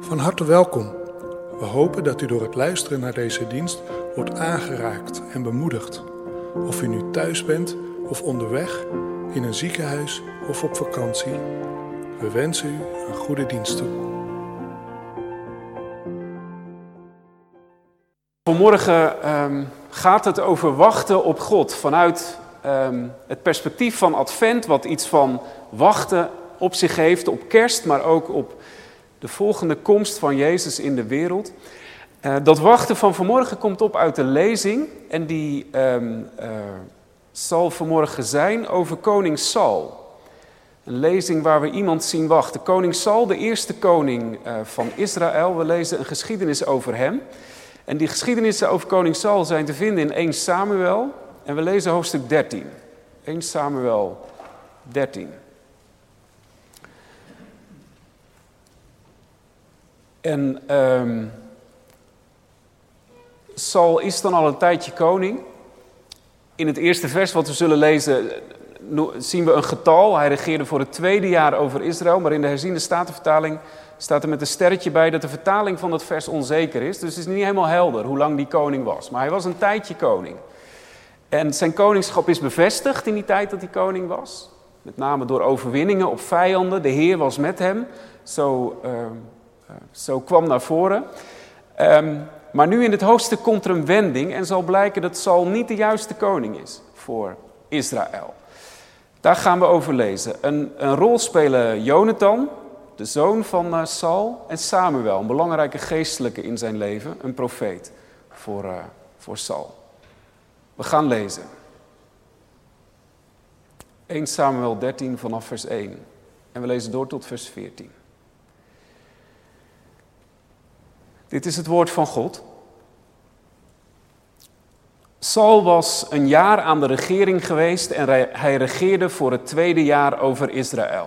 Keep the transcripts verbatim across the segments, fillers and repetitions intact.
Van harte welkom. We hopen dat u door het luisteren naar deze dienst wordt aangeraakt en bemoedigd. Of u nu thuis bent of onderweg, in een ziekenhuis of op vakantie. We wensen u een goede dienst toe. Vanmorgen um, gaat het over wachten op God. Vanuit um, het perspectief van Advent, wat iets van wachten op zich heeft, op kerst, maar ook op de volgende komst van Jezus in de wereld. Uh, dat wachten van vanmorgen komt op uit de lezing. En die um, uh, zal vanmorgen zijn over koning Saul. Een lezing waar we iemand zien wachten. Koning Saul, de eerste koning uh, van Israël. We lezen een geschiedenis over hem. En die geschiedenissen over koning Saul zijn te vinden in eerste Samuel. En we lezen hoofdstuk dertien. eerste Samuel dertien. En um, Saul is dan al een tijdje koning. In het eerste vers wat we zullen lezen zien we een getal. Hij regeerde voor het tweede jaar over Israël. Maar in de herziende statenvertaling staat er met een sterretje bij dat de vertaling van dat vers onzeker is. Dus het is niet helemaal helder hoe lang die koning was. Maar hij was een tijdje koning. En zijn koningschap is bevestigd in die tijd dat hij koning was. Met name door overwinningen op vijanden. De Heer was met hem. Zo... Uh, Uh, zo kwam naar voren. Um, maar nu in het hoofdstuk komt er een wending en zal blijken dat Saul niet de juiste koning is voor Israël. Daar gaan we over lezen. Een, een rol spelen Jonathan, de zoon van uh, Saul, en Samuel, een belangrijke geestelijke in zijn leven, een profeet voor, uh, voor Saul. We gaan lezen. eerste Samuel dertien vanaf vers één. En we lezen door tot vers veertien. Dit is het woord van God. Saul was een jaar aan de regering geweest en hij regeerde voor het tweede jaar over Israël.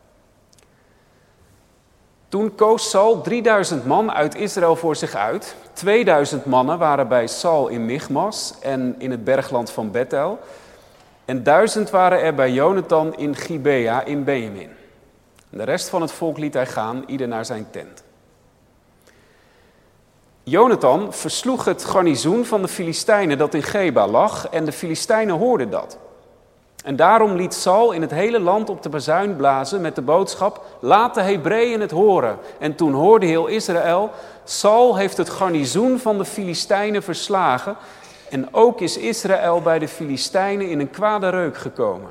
Toen koos Saul drieduizend man uit Israël voor zich uit. tweeduizend mannen waren bij Saul in Michmas en in het bergland van Bethel. En duizend waren er bij Jonathan in Gibea in Benjamin. De rest van het volk liet hij gaan, ieder naar zijn tent. Jonathan versloeg het garnizoen van de Filistijnen dat in Geba lag en de Filistijnen hoorden dat. En daarom liet Saul in het hele land op de bazuin blazen met de boodschap: laat de Hebreeën het horen. En toen hoorde heel Israël: Saul heeft het garnizoen van de Filistijnen verslagen en ook is Israël bij de Filistijnen in een kwade reuk gekomen.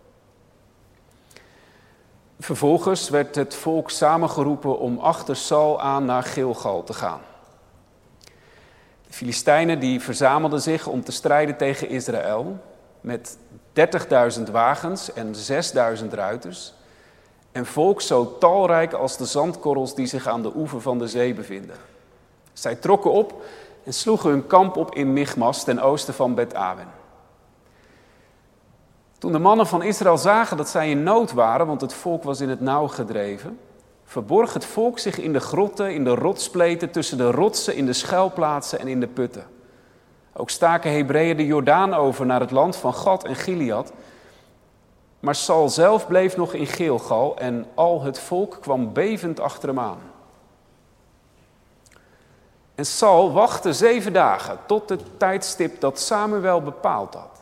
Vervolgens werd het volk samengeroepen om achter Saul aan naar Gilgal te gaan. De Filistijnen die verzamelden zich om te strijden tegen Israël met dertigduizend wagens en zesduizend ruiters. En volk zo talrijk als de zandkorrels die zich aan de oever van de zee bevinden. Zij trokken op en sloegen hun kamp op in Michmas ten oosten van Bet-Awen. Toen de mannen van Israël zagen dat zij in nood waren, want het volk was in het nauw gedreven, verborg het volk zich in de grotten, in de rotspleten, tussen de rotsen, in de schuilplaatsen en in de putten. Ook staken Hebreeën de Jordaan over naar het land van Gad en Gilead. Maar Saul zelf bleef nog in Gilgal en al het volk kwam bevend achter hem aan. En Saul wachtte zeven dagen tot het tijdstip dat Samuel bepaald had.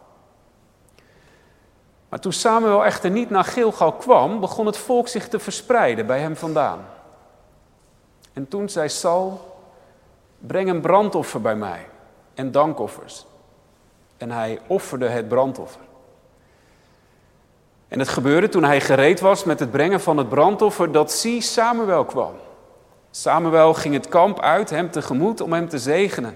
Maar toen Samuel echter niet naar Gilgal kwam, begon het volk zich te verspreiden bij hem vandaan. En toen zei Saul: breng een brandoffer bij mij en dankoffers. En hij offerde het brandoffer. En het gebeurde toen hij gereed was met het brengen van het brandoffer, dat zie Samuel kwam. Samuel ging het kamp uit hem tegemoet om hem te zegenen.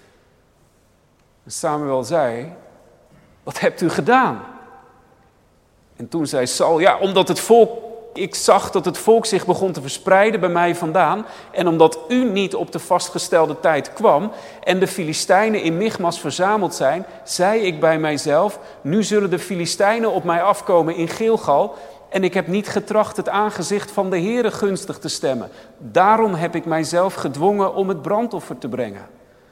En Samuel zei: wat hebt u gedaan? En toen zei Saul: ja, omdat het volk, ik zag dat het volk zich begon te verspreiden bij mij vandaan. En omdat u niet op de vastgestelde tijd kwam en de Filistijnen in Michmas verzameld zijn, zei ik bij mijzelf: nu zullen de Filistijnen op mij afkomen in Gilgal. En ik heb niet getracht het aangezicht van de Heere gunstig te stemmen. Daarom heb ik mijzelf gedwongen om het brandoffer te brengen.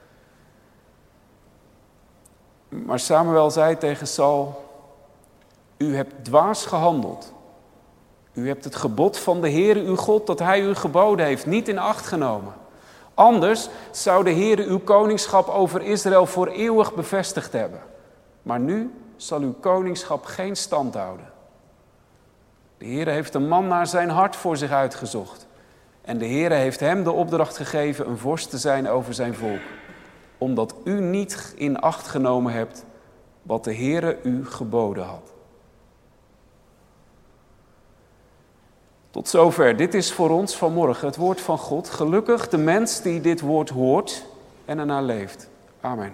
Maar Samuel zei tegen Saul: u hebt dwaas gehandeld. U hebt het gebod van de Heere uw God dat hij u geboden heeft niet in acht genomen. Anders zou de Heere uw koningschap over Israël voor eeuwig bevestigd hebben. Maar nu zal uw koningschap geen stand houden. De Heere heeft een man naar zijn hart voor zich uitgezocht. En de Heere heeft hem de opdracht gegeven een vorst te zijn over zijn volk. Omdat u niet in acht genomen hebt wat de Heere u geboden had. Tot zover. Dit is voor ons vanmorgen het woord van God. Gelukkig de mens die dit woord hoort en ernaar leeft. Amen.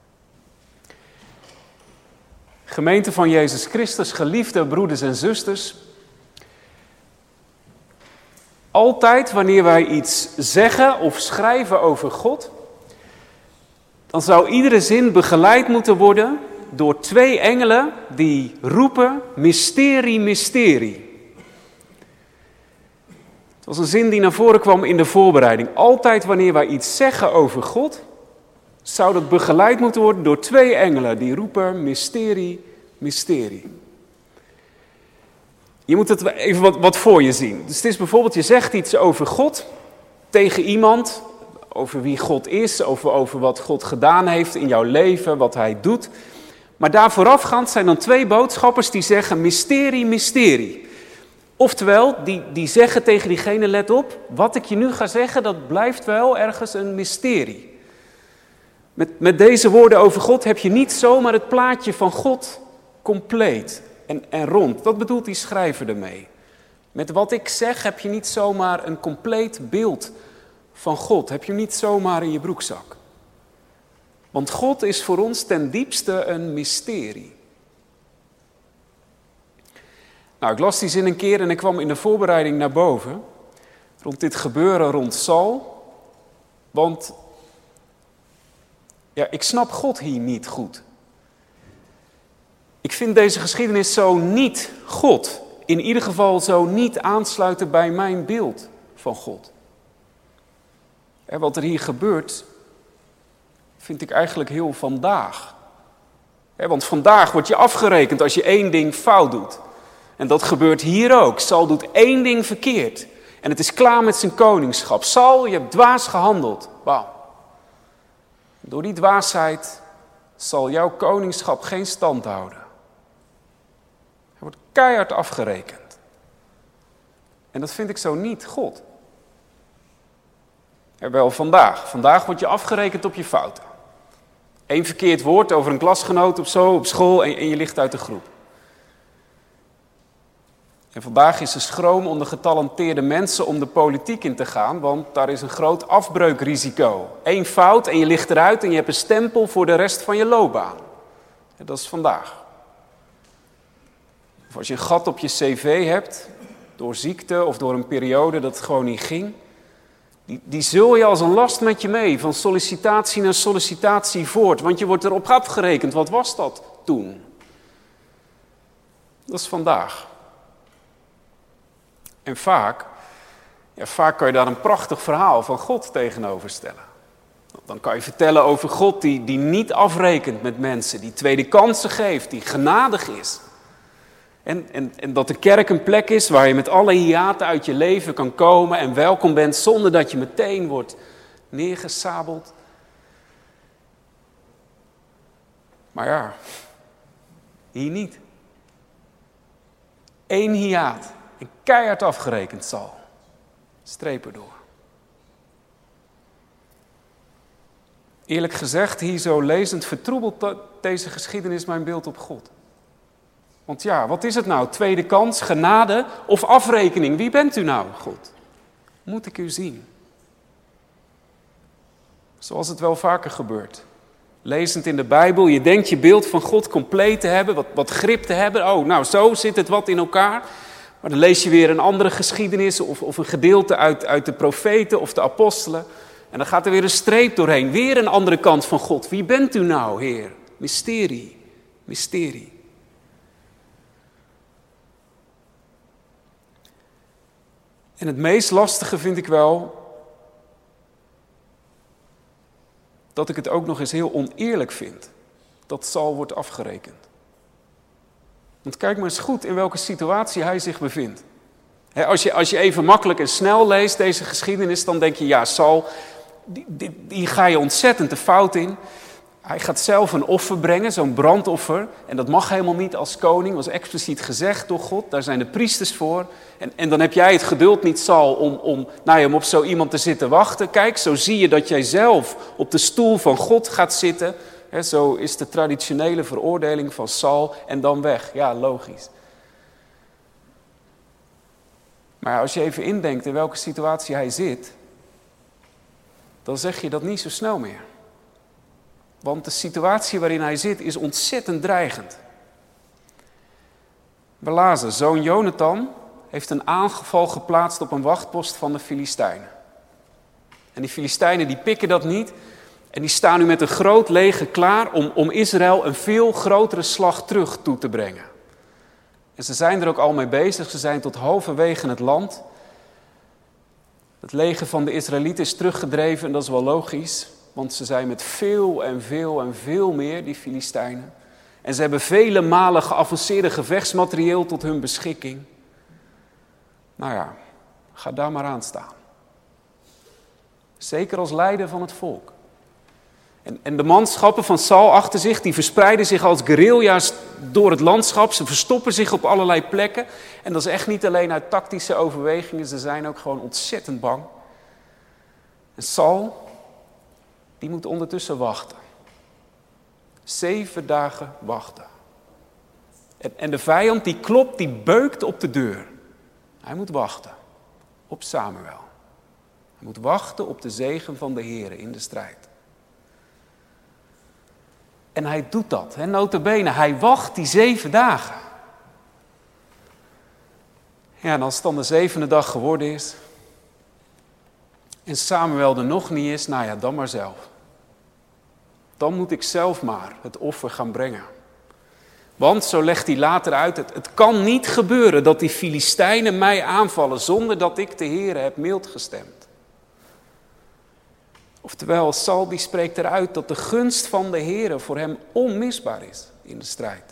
Gemeente van Jezus Christus, geliefde broeders en zusters. Altijd wanneer wij iets zeggen of schrijven over God, dan zou iedere zin begeleid moeten worden door twee engelen die roepen: mysterie, mysterie. Het was een zin die naar voren kwam in de voorbereiding. Altijd wanneer wij iets zeggen over God, zou dat begeleid moeten worden door twee engelen die roepen: mysterie, mysterie. Je moet het even wat, wat voor je zien. Dus het is bijvoorbeeld, je zegt iets over God tegen iemand, over wie God is, over, over wat God gedaan heeft in jouw leven, wat hij doet. Maar daar voorafgaand zijn dan twee boodschappers die zeggen: mysterie, mysterie. Oftewel, die, die zeggen tegen diegene: let op, wat ik je nu ga zeggen, dat blijft wel ergens een mysterie. Met, met deze woorden over God heb je niet zomaar het plaatje van God compleet en, en rond. Dat bedoelt die schrijver ermee. Met wat ik zeg heb je niet zomaar een compleet beeld van God. Heb je niet zomaar in je broekzak. Want God is voor ons ten diepste een mysterie. Nou, ik las die zin een keer en ik kwam in de voorbereiding naar boven. Rond dit gebeuren rond Saul. Want ja, ik snap God hier niet goed. Ik vind deze geschiedenis zo niet God. In ieder geval zo niet aansluiten bij mijn beeld van God. En wat er hier gebeurt, vind ik eigenlijk heel vandaag. Want vandaag word je afgerekend als je één ding fout doet. En dat gebeurt hier ook. Saul doet één ding verkeerd. En het is klaar met zijn koningschap. Saul, je hebt dwaas gehandeld. Wauw. Door die dwaasheid zal jouw koningschap geen stand houden. Hij wordt keihard afgerekend. En dat vind ik zo niet God. Ja, wel vandaag. Vandaag word je afgerekend op je fouten. Eén verkeerd woord over een klasgenoot of zo op school en, en je ligt uit de groep. En vandaag is er schroom onder getalenteerde mensen om de politiek in te gaan, want daar is een groot afbreukrisico. Eén fout en je ligt eruit en je hebt een stempel voor de rest van je loopbaan. En dat is vandaag. Of als je een gat op je cv hebt, door ziekte of door een periode dat het gewoon niet ging, die, die zul je als een last met je mee, van sollicitatie naar sollicitatie voort, want je wordt erop afgerekend. Wat was dat toen? Dat is vandaag. En vaak, ja, vaak kan je daar een prachtig verhaal van God tegenover stellen. Dan kan je vertellen over God die, die niet afrekent met mensen, die tweede kansen geeft, die genadig is. En, en, en dat de kerk een plek is waar je met alle hiaten uit je leven kan komen en welkom bent zonder dat je meteen wordt neergesabeld. Maar ja, hier niet. Eén hiaat. En keihard afgerekend zal. Strepen door. Eerlijk gezegd, hier zo lezend vertroebelt deze geschiedenis mijn beeld op God. Want ja, wat is het nou? Tweede kans, genade of afrekening? Wie bent u nou, God? Moet ik u zien? Zoals het wel vaker gebeurt. Lezend in de Bijbel, je denkt je beeld van God compleet te hebben, wat, wat grip te hebben. Oh, nou zo zit het wat in elkaar. Maar dan lees je weer een andere geschiedenis of, of een gedeelte uit, uit de profeten of de apostelen. En dan gaat er weer een streep doorheen. Weer een andere kant van God. Wie bent u nou, Heer? Mysterie, mysterie. En het meest lastige vind ik wel dat ik het ook nog eens heel oneerlijk vind dat Saul wordt afgerekend. Want kijk maar eens goed in welke situatie hij zich bevindt. He, als, je, als je even makkelijk en snel leest deze geschiedenis, dan denk je, ja, Saul, die, die, die ga je ontzettend de fout in. Hij gaat zelf een offer brengen, zo'n brandoffer. En dat mag helemaal niet als koning, was expliciet gezegd door God. Daar zijn de priesters voor. En, en dan heb jij het geduld niet, Saul, om, om, nou ja, om op zo iemand te zitten wachten. Kijk, zo zie je dat jij zelf op de stoel van God gaat zitten. He, zo is de traditionele veroordeling van Saul en dan weg. Ja, logisch. Maar als je even indenkt in welke situatie hij zit, dan zeg je dat niet zo snel meer. Want de situatie waarin hij zit is ontzettend dreigend. We lazen, zoon Jonathan heeft een aanval geplaatst op een wachtpost van de Filistijnen. En die Filistijnen die pikken dat niet en die staan nu met een groot leger klaar om, om Israël een veel grotere slag terug toe te brengen. En ze zijn er ook al mee bezig, ze zijn tot halverwege het land. Het leger van de Israëlieten is teruggedreven en dat is wel logisch. Want ze zijn met veel en veel en veel meer, die Filistijnen. En ze hebben vele malen geavanceerde gevechtsmaterieel tot hun beschikking. Nou ja, ga daar maar aan staan. Zeker als leider van het volk. En, en de manschappen van Saul achter zich, die verspreiden zich als guerrilla's door het landschap. Ze verstoppen zich op allerlei plekken. En dat is echt niet alleen uit tactische overwegingen, ze zijn ook gewoon ontzettend bang. En Saul, die moet ondertussen wachten. Zeven dagen wachten. En, en de vijand die klopt, die beukt op de deur. Hij moet wachten op Samuel. Hij moet wachten op de zegen van de Heere in de strijd. En hij doet dat, hè, nota bene. Hij wacht die zeven dagen. Ja, en als het dan de zevende dag geworden is en Samuel er nog niet is, nou ja, dan maar zelf. Dan moet ik zelf maar het offer gaan brengen. Want, zo legt hij later uit, het, het kan niet gebeuren dat die Filistijnen mij aanvallen zonder dat ik de Heere heb mild gestemd. Oftewel, Saul die spreekt eruit dat de gunst van de Heere voor hem onmisbaar is in de strijd.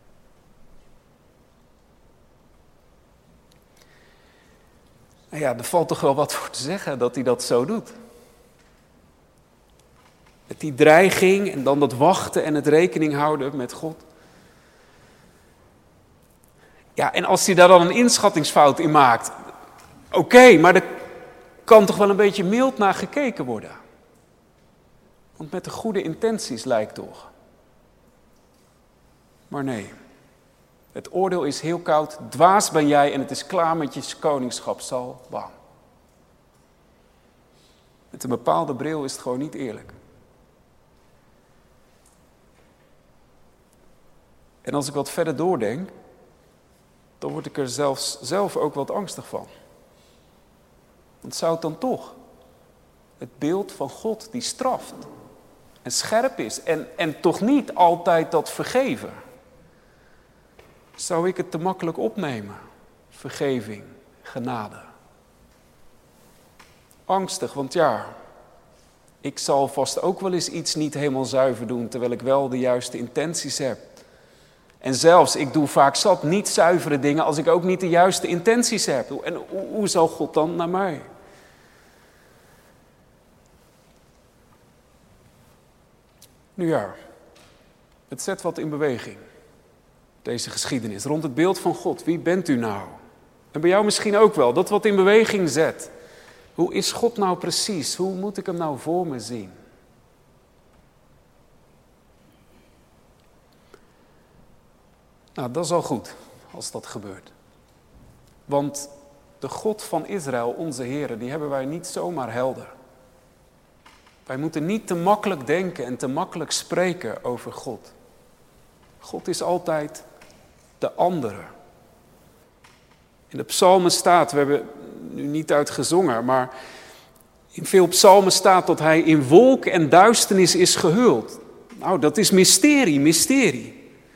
Nou ja, er valt toch wel wat voor te zeggen dat hij dat zo doet. Met die dreiging en dan dat wachten en het rekening houden met God. Ja, en als hij daar dan een inschattingsfout in maakt, oké, okay, maar er kan toch wel een beetje mild naar gekeken worden. Want met de goede intenties lijkt toch. Maar nee, het oordeel is heel koud, dwaas ben jij en het is klaar met je koningschap, Saul, bam. Met een bepaalde bril is het gewoon niet eerlijk. En als ik wat verder doordenk, dan word ik er zelfs, zelf ook wat angstig van. Want zou het dan toch het beeld van God die straft en scherp is en, en toch niet altijd dat vergeven, zou ik het te makkelijk opnemen? Vergeving, genade. Angstig, want ja, ik zal vast ook wel eens iets niet helemaal zuiver doen, terwijl ik wel de juiste intenties heb. En zelfs, ik doe vaak zat niet zuivere dingen als ik ook niet de juiste intenties heb. En hoe, hoe zal God dan naar mij? Nu ja, het zet wat in beweging. Deze geschiedenis rond het beeld van God. Wie bent u nou? En bij jou misschien ook wel, dat wat in beweging zet. Hoe is God nou precies? Hoe moet ik hem nou voor me zien? Nou, dat is al goed als dat gebeurt. Want de God van Israël, onze Heere, die hebben wij niet zomaar helder. Wij moeten niet te makkelijk denken en te makkelijk spreken over God. God is altijd de andere. In de psalmen staat, we hebben nu niet uitgezongen, maar in veel psalmen staat dat hij in wolk en duisternis is gehuld. Nou, dat is mysterie, mysterie.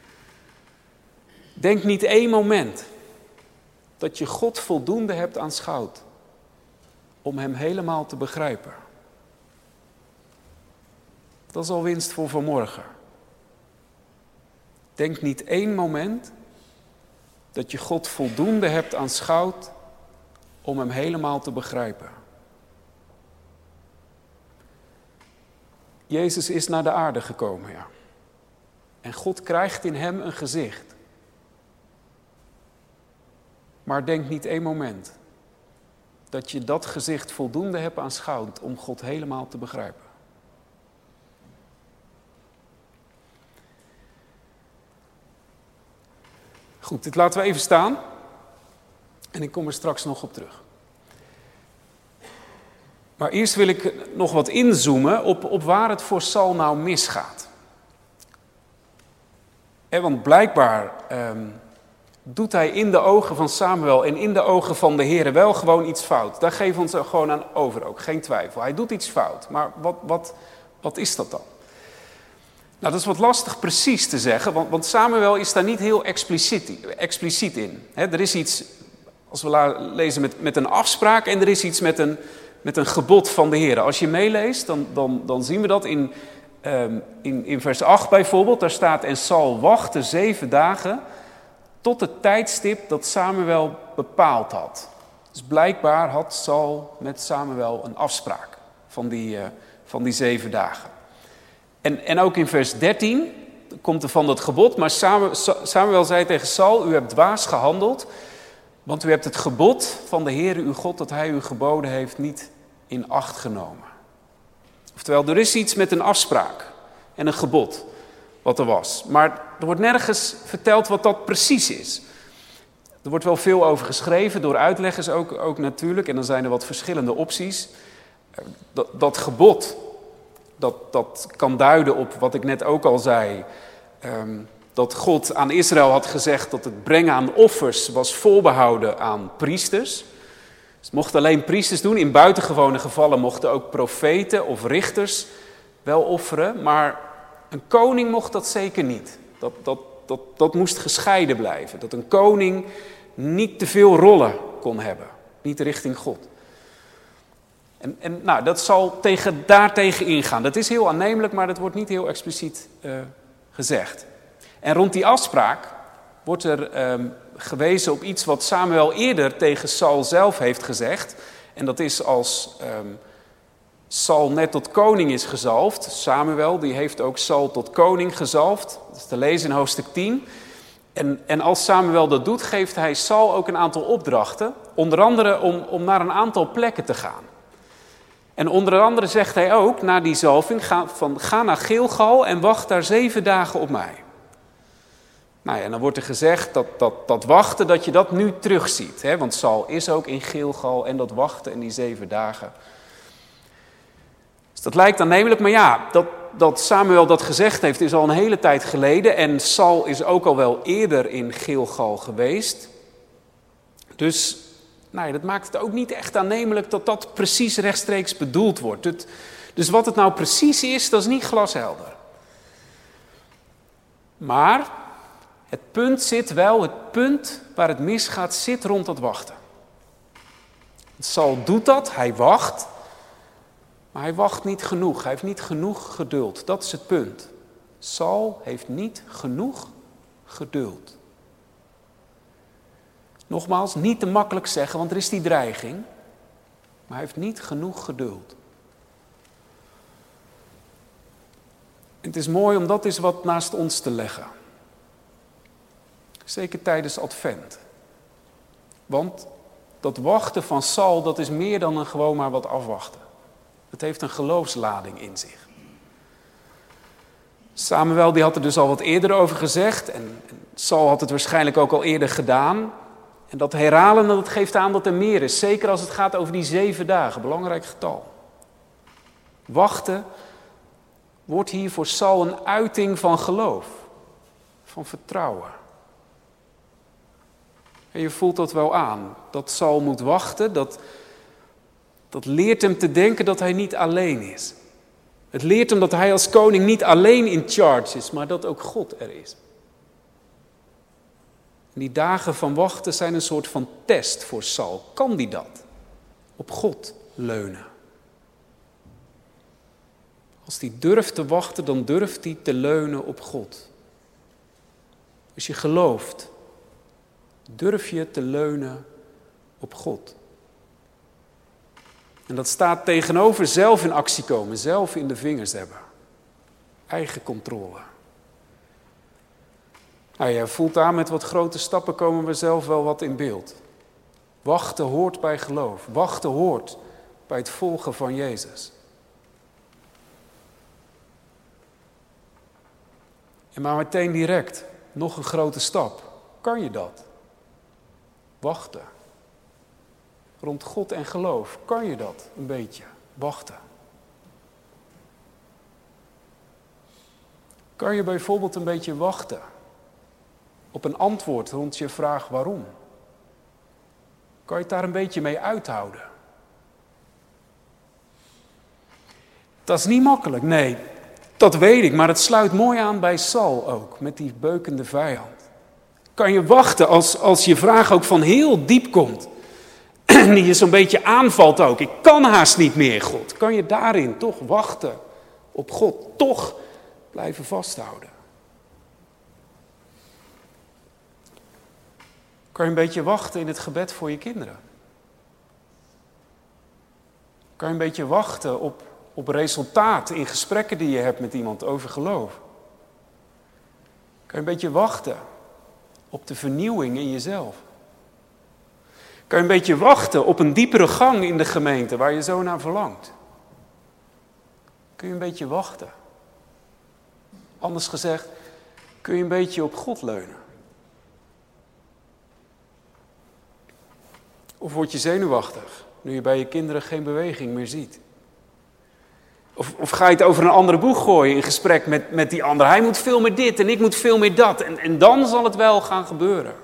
Denk niet één moment dat je God voldoende hebt aanschouwd om hem helemaal te begrijpen. Dat is al winst voor vanmorgen. Denk niet één moment dat je God voldoende hebt aanschouwd om hem helemaal te begrijpen. Jezus is naar de aarde gekomen, ja. En God krijgt in hem een gezicht. Maar denk niet één moment dat je dat gezicht voldoende hebt aanschouwd om God helemaal te begrijpen. Goed, dit laten we even staan. En ik kom er straks nog op terug. Maar eerst wil ik nog wat inzoomen op, op waar het voor Saul nou misgaat. En want blijkbaar um, doet hij in de ogen van Samuel en in de ogen van de Heere wel gewoon iets fout. Daar geven we ons er gewoon aan over ook, geen twijfel. Hij doet iets fout, maar wat, wat, wat is dat dan? Nou, dat is wat lastig precies te zeggen, want, want Samuel is daar niet heel expliciet, expliciet in. He, er is iets, als we la- lezen, met, met een afspraak en er is iets met een, met een gebod van de Heere. Als je meeleest, dan, dan, dan zien we dat in, um, in, in vers acht bijvoorbeeld. Daar staat, en Saul wachtte zeven dagen tot het tijdstip dat Samuel bepaald had. Dus blijkbaar had Saul met Samuel een afspraak van die, uh, van die zeven dagen. En, en ook in vers dertien komt er van dat gebod, maar Samuel, Samuel zei tegen Saul, u hebt dwaas gehandeld, want u hebt het gebod van de Heere uw God dat hij u geboden heeft niet in acht genomen. Oftewel, er is iets met een afspraak en een gebod wat er was. Maar er wordt nergens verteld wat dat precies is. Er wordt wel veel over geschreven, door uitleggers ook, ook natuurlijk, en dan zijn er wat verschillende opties. Dat, dat gebod, dat, dat kan duiden op wat ik net ook al zei, um, dat God aan Israël had gezegd dat het brengen aan offers was voorbehouden aan priesters. Dus het mochten alleen priesters doen. In buitengewone gevallen mochten ook profeten of richters wel offeren. Maar een koning mocht dat zeker niet. Dat, dat, dat, dat moest gescheiden blijven. Dat een koning niet te veel rollen kon hebben. Niet richting God. En, en nou, dat zal tegen, daartegen ingaan. Dat is heel aannemelijk, maar dat wordt niet heel expliciet uh, gezegd. En rond die afspraak wordt er um, gewezen op iets wat Samuel eerder tegen Saul zelf heeft gezegd. En dat is als um, Saul net tot koning is gezalfd. Samuel die heeft ook Saul tot koning gezalfd. Dat is te lezen in hoofdstuk tien. En, en als Samuel dat doet, geeft hij Saul ook een aantal opdrachten. Onder andere om, om naar een aantal plekken te gaan. En onder andere zegt hij ook, na die zalving, ga, van, ga naar Gilgal en wacht daar zeven dagen op mij. Nou ja, en dan wordt er gezegd dat, dat, dat wachten, dat je dat nu terugziet. Hè? Want Saul is ook in Gilgal en dat wachten in die zeven dagen. Dus dat lijkt aannemelijk, maar ja, dat, dat Samuel dat gezegd heeft is al een hele tijd geleden. En Saul is ook al wel eerder in Gilgal geweest. Dus nou ja, dat maakt het ook niet echt aannemelijk dat dat precies rechtstreeks bedoeld wordt. Het, dus wat het nou precies is, dat is niet glashelder. Maar het punt zit wel, het punt waar het misgaat, zit rond dat wachten. Saul doet dat, hij wacht, maar hij wacht niet genoeg. Hij heeft niet genoeg geduld, dat is het punt. Saul heeft niet genoeg geduld. Nogmaals, niet te makkelijk zeggen, want er is die dreiging, maar hij heeft niet genoeg geduld. En het is mooi om dat eens wat naast ons te leggen. Zeker tijdens Advent. Want dat wachten van Saul, dat is meer dan een gewoon maar wat afwachten. Het heeft een geloofslading in zich. Samuel die had er dus al wat eerder over gezegd. En Saul had het waarschijnlijk ook al eerder gedaan. En dat herhalen, dat geeft aan dat er meer is. Zeker als het gaat over die zeven dagen. Belangrijk getal. Wachten wordt hier voor Saul een uiting van geloof. Van vertrouwen. En je voelt dat wel aan. Dat Saul moet wachten. Dat, dat leert hem te denken dat hij niet alleen is. Het leert hem dat hij als koning niet alleen in charge is. Maar dat ook God er is. En die dagen van wachten zijn een soort van test voor Saul. Kan die dat? Op God leunen. Als hij durft te wachten, dan durft hij te leunen op God. Als je gelooft, durf je te leunen op God. En dat staat tegenover zelf in actie komen, zelf in de vingers hebben. Eigen controle. Nou, je voelt aan, met wat grote stappen komen we zelf wel wat in beeld. Wachten hoort bij geloof. Wachten hoort bij het volgen van Jezus. En maar meteen direct, nog een grote stap. Kan je dat? Wachten. Rond God en geloof, kan je dat een beetje? Wachten. Kan je bijvoorbeeld een beetje wachten op een antwoord rond je vraag waarom? Kan je het daar een beetje mee uithouden? Dat is niet makkelijk, nee, dat weet ik, maar het sluit mooi aan bij Saul ook, met die beukende vijand. Kan je wachten als, als je vraag ook van heel diep komt, die je zo'n beetje aanvalt ook. Ik kan haast niet meer, God. Kan je daarin toch wachten op God, toch blijven vasthouden? Kan je een beetje wachten in het gebed voor je kinderen? Kan je een beetje wachten op, op resultaat in gesprekken die je hebt met iemand over geloof? Kan je een beetje wachten op de vernieuwing in jezelf? Kan je een beetje wachten op een diepere gang in de gemeente waar je zo naar verlangt? Kun je een beetje wachten? Anders gezegd, kun je een beetje op God leunen? Of word je zenuwachtig, nu je bij je kinderen geen beweging meer ziet? Of, of ga je het over een andere boeg gooien in gesprek met, met die ander? Hij moet veel meer dit en ik moet veel meer dat. En, en dan zal het wel gaan gebeuren.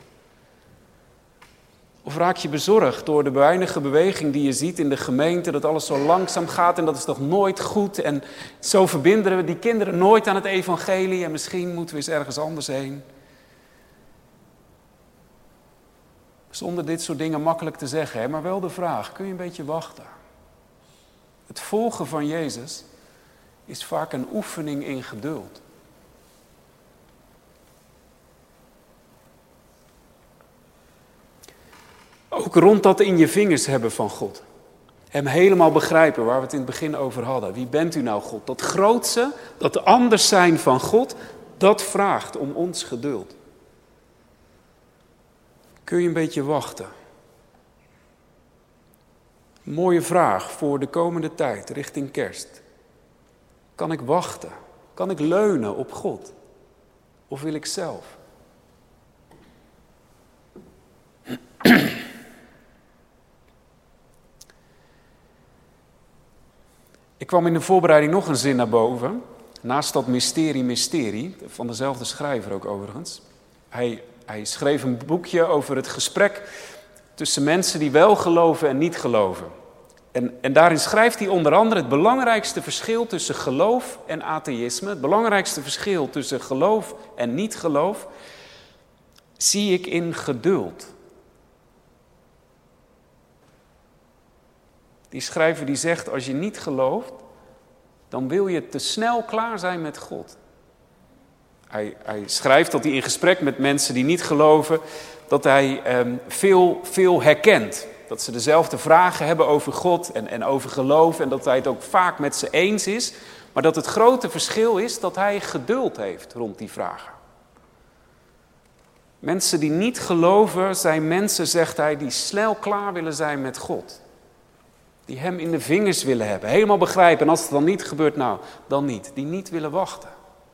Of raak je bezorgd door de weinige beweging die je ziet in de gemeente, dat alles zo langzaam gaat en dat is toch nooit goed. En zo verbinden we die kinderen nooit aan het evangelie en misschien moeten we eens ergens anders heen. Zonder dit soort dingen makkelijk te zeggen, hè? Maar wel de vraag, kun je een beetje wachten? Het volgen van Jezus is vaak een oefening in geduld. Ook rond dat in je vingers hebben van God. Hem helemaal begrijpen waar we het in het begin over hadden. Wie bent u nou, God? Dat grootste, dat anders zijn van God, dat vraagt om ons geduld. Kun je een beetje wachten? Mooie vraag voor de komende tijd richting kerst. Kan ik wachten? Kan ik leunen op God? Of wil ik zelf? Ik kwam in de voorbereiding nog een zin naar boven. Naast dat mysterie, mysterie, van dezelfde schrijver ook overigens. Hij, hij schreef een boekje over het gesprek tussen mensen die wel geloven en niet geloven. En, en daarin schrijft hij onder andere het belangrijkste verschil tussen geloof en atheïsme. Het belangrijkste verschil tussen geloof en niet geloof zie ik in geduld. Die schrijver die zegt, als je niet gelooft, dan wil je te snel klaar zijn met God. Hij, hij schrijft dat hij in gesprek met mensen die niet geloven, dat hij eh, veel, veel herkent. Dat ze dezelfde vragen hebben over God en, en over geloof en dat hij het ook vaak met ze eens is. Maar dat het grote verschil is dat hij geduld heeft rond die vragen. Mensen die niet geloven zijn mensen, zegt hij, die snel klaar willen zijn met God. Die hem in de vingers willen hebben, helemaal begrijpen. En als het dan niet gebeurt, nou, dan niet. Die niet willen wachten.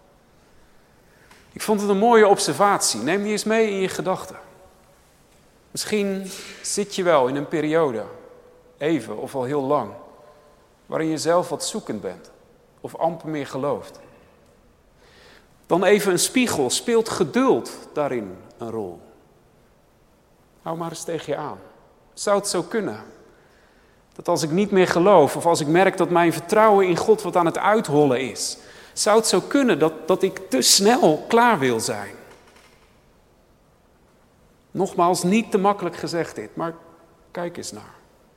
Ik vond het een mooie observatie. Neem die eens mee in je gedachten. Misschien zit je wel in een periode, even of al heel lang, waarin je zelf wat zoekend bent. Of amper meer gelooft. Dan even een spiegel. Speelt geduld daarin een rol? Hou maar eens tegen je aan. Zou het zo kunnen? Dat als ik niet meer geloof, of als ik merk dat mijn vertrouwen in God wat aan het uithollen is, zou het zo kunnen dat, dat ik te snel klaar wil zijn? Nogmaals, niet te makkelijk gezegd dit, maar kijk eens naar.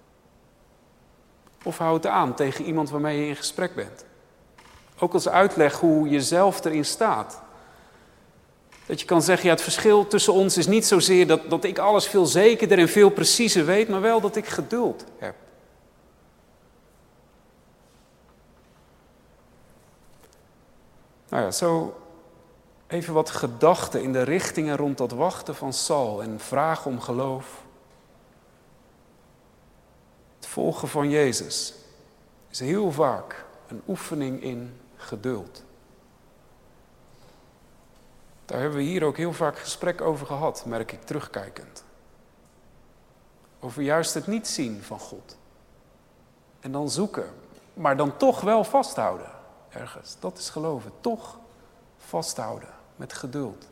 Of hou het aan tegen iemand waarmee je in gesprek bent. Ook als uitleg hoe je zelf erin staat. Dat je kan zeggen, ja, het verschil tussen ons is niet zozeer dat, dat ik alles veel zekerder en veel preciezer weet, maar wel dat ik geduld heb. Nou ja, zo even wat gedachten in de richtingen rond dat wachten van Saul en vragen om geloof. Het volgen van Jezus is heel vaak een oefening in geduld. Daar hebben we hier ook heel vaak gesprek over gehad, merk ik terugkijkend. Over juist het niet zien van God. En dan zoeken, maar dan toch wel vasthouden ergens. Dat is geloven, toch vasthouden met geduld.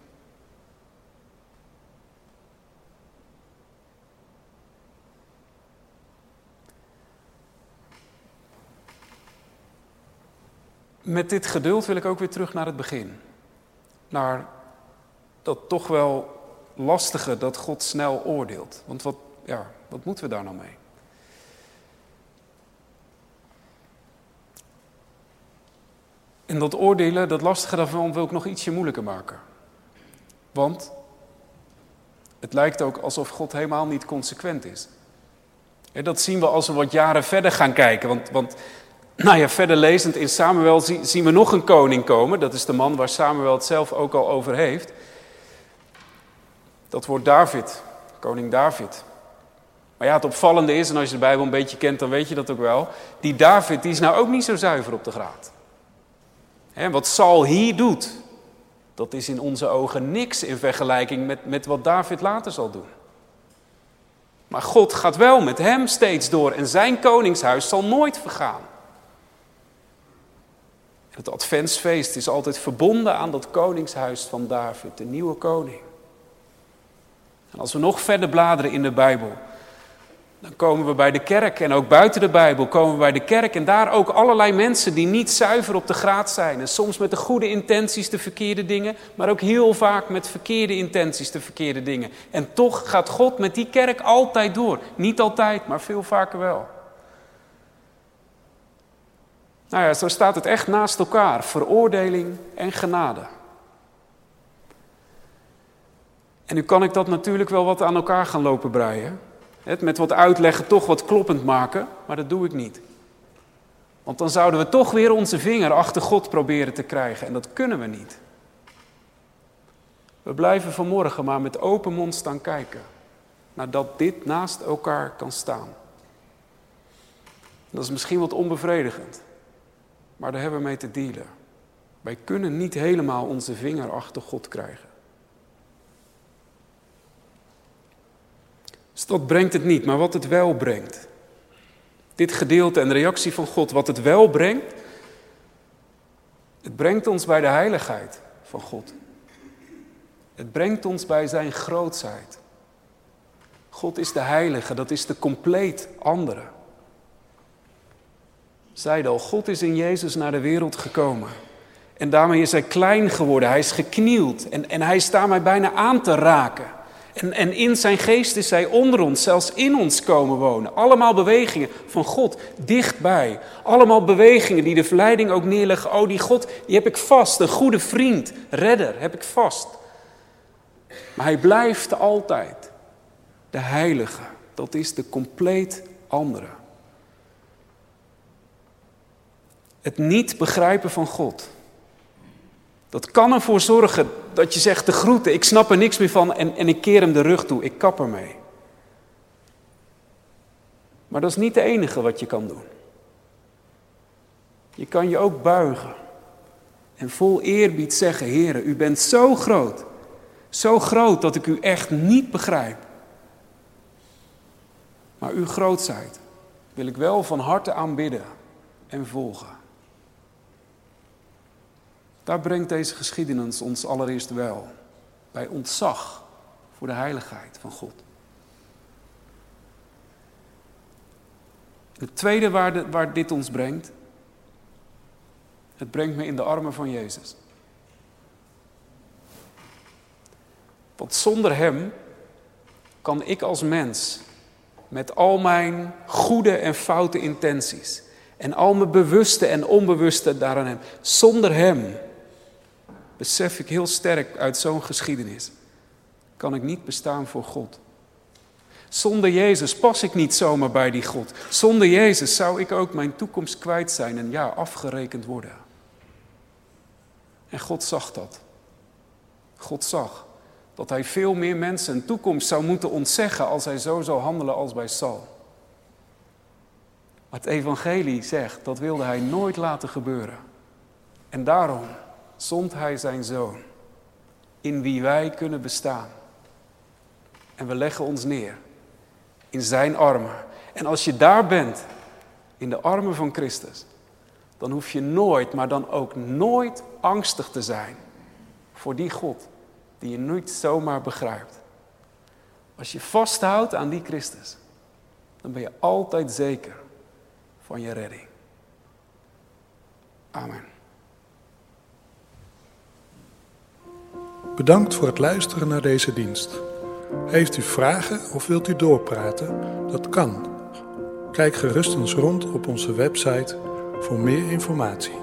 Met dit geduld wil ik ook weer terug naar het begin. Naar dat toch wel lastige dat God snel oordeelt. Want wat, ja, wat moeten we daar nou mee? En dat oordelen, dat lastige daarvan wil ik nog ietsje moeilijker maken. Want het lijkt ook alsof God helemaal niet consequent is. En dat zien we als we wat jaren verder gaan kijken. Want, want nou ja, verder lezend in Samuel zien we nog een koning komen. Dat is de man waar Samuel het zelf ook al over heeft. Dat wordt David, koning David. Maar ja, het opvallende is, en als je de Bijbel een beetje kent, dan weet je dat ook wel. Die David, die is nou ook niet zo zuiver op de graad. En wat Saul hier doet, dat is in onze ogen niks in vergelijking met, met wat David later zal doen. Maar God gaat wel met hem steeds door en zijn koningshuis zal nooit vergaan. Het adventsfeest is altijd verbonden aan dat koningshuis van David, de nieuwe koning. En als we nog verder bladeren in de Bijbel, dan komen we bij de kerk en ook buiten de Bijbel komen we bij de kerk. En daar ook allerlei mensen die niet zuiver op de graad zijn. En soms met de goede intenties de verkeerde dingen, maar ook heel vaak met verkeerde intenties de verkeerde dingen. En toch gaat God met die kerk altijd door. Niet altijd, maar veel vaker wel. Nou ja, zo staat het echt naast elkaar. Veroordeling en genade. En nu kan ik dat natuurlijk wel wat aan elkaar gaan lopen breien. Het met wat uitleggen toch wat kloppend maken, maar dat doe ik niet. Want dan zouden we toch weer onze vinger achter God proberen te krijgen. En dat kunnen we niet. We blijven vanmorgen maar met open mond staan kijken. Nadat dit naast elkaar kan staan. Dat is misschien wat onbevredigend. Maar daar hebben we mee te dealen. Wij kunnen niet helemaal onze vinger achter God krijgen. Dus dat brengt het niet, maar wat het wel brengt. Dit gedeelte en de reactie van God, wat het wel brengt. Het brengt ons bij de heiligheid van God. Het brengt ons bij zijn grootsheid. God is de heilige, dat is de compleet andere. Zeide al, God is in Jezus naar de wereld gekomen. En daarmee is hij klein geworden, hij is geknield. En, en hij is daarmee bijna aan te raken. En, en in zijn geest is hij onder ons, zelfs in ons komen wonen. Allemaal bewegingen van God dichtbij. Allemaal bewegingen die de verleiding ook neerleggen. Oh, die God, die heb ik vast. Een goede vriend, redder, heb ik vast. Maar hij blijft altijd de heilige. Dat is de compleet andere. Het niet begrijpen van God. Dat kan ervoor zorgen dat je zegt de groeten, ik snap er niks meer van en, en ik keer hem de rug toe, ik kap ermee. Maar dat is niet het enige wat je kan doen. Je kan je ook buigen en vol eerbied zeggen, Heere, u bent zo groot, zo groot dat ik u echt niet begrijp. Maar uw grootheid wil ik wel van harte aanbidden en volgen. Daar brengt deze geschiedenis ons allereerst wel bij ontzag voor de heiligheid van God. Het tweede waar, de, waar dit ons brengt, het brengt me in de armen van Jezus. Want zonder hem kan ik als mens met al mijn goede en foute intenties en al mijn bewuste en onbewuste daaraan hem, zonder hem besef ik heel sterk uit zo'n geschiedenis, kan ik niet bestaan voor God. Zonder Jezus pas ik niet zomaar bij die God. Zonder Jezus zou ik ook mijn toekomst kwijt zijn en ja, afgerekend worden. En God zag dat. God zag dat hij veel meer mensen een toekomst zou moeten ontzeggen als hij zo zou handelen als bij Saul. Maar het evangelie zegt, dat wilde hij nooit laten gebeuren. En daarom zond hij zijn zoon, in wie wij kunnen bestaan. En we leggen ons neer in zijn armen. En als je daar bent, in de armen van Christus, dan hoef je nooit, maar dan ook nooit angstig te zijn voor die God die je niet zomaar begrijpt. Als je vasthoudt aan die Christus, dan ben je altijd zeker van je redding. Amen. Bedankt voor het luisteren naar deze dienst. Heeft u vragen of wilt u doorpraten? Dat kan. Kijk gerust eens rond op onze website voor meer informatie.